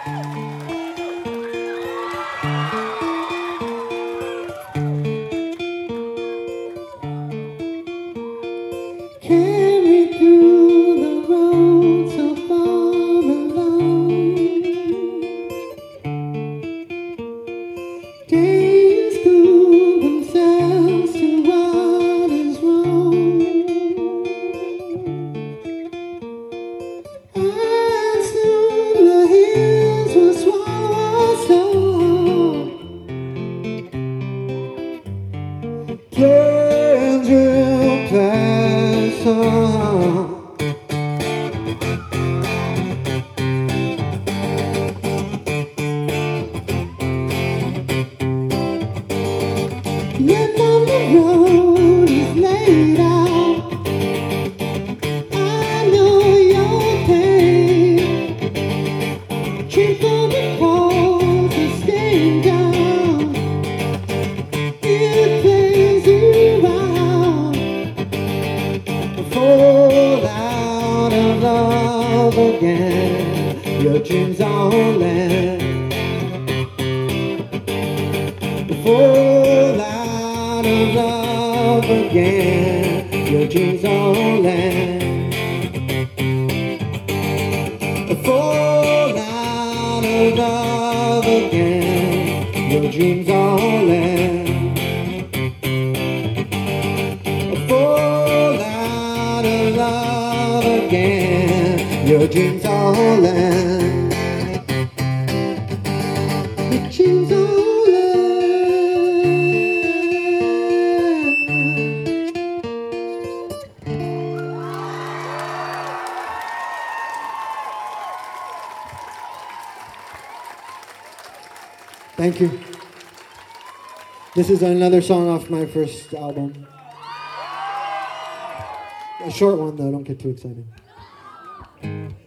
Carried through the road so far alone. Days glue themselves to what is wrong. And soon the hills will swallow us all. Trains will pass on. Yet on the road is laid out. I know your pain. Cheap on the calls and staying down. It plays you out. Fall out of love again. Your dreams on land. Fall out of love again. Your dreams on land. Fall out of love again. Your dreams on land. Fall out of love again. Your dreams on land. Your dreams on land. Thank you. This is another song off my first album. A short one though, don't get too excited.